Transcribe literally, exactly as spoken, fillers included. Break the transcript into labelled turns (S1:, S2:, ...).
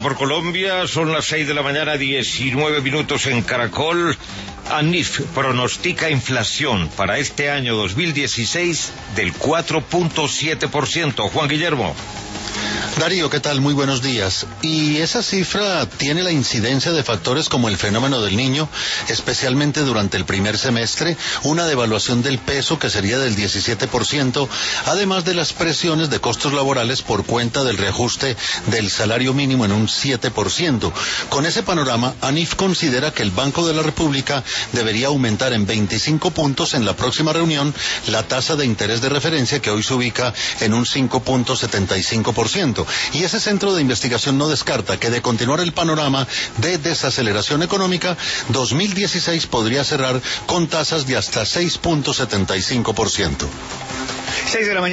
S1: por Colombia, son las seis de la mañana, diecinueve minutos en Caracol. ANIF pronostica inflación para este año dos mil dieciséis del cuatro punto siete por ciento. Juan Guillermo.
S2: Darío, ¿qué tal? Muy buenos días. Y esa cifra tiene la incidencia de factores como el fenómeno del Niño, especialmente durante el primer semestre, una devaluación del peso que sería del diecisiete por ciento, además de las presiones de costos laborales por cuenta del reajuste del salario mínimo en un siete por ciento. Con ese panorama, ANIF considera que el Banco de la República debería aumentar en veinticinco puntos en la próxima reunión la tasa de interés de referencia, que hoy se ubica en un cinco punto setenta y cinco por ciento. Y ese centro de investigación no descarta que, de continuar el panorama de desaceleración económica, dos mil dieciséis podría cerrar con tasas de hasta seis punto setenta y cinco por ciento.
S3: seis de la mañana.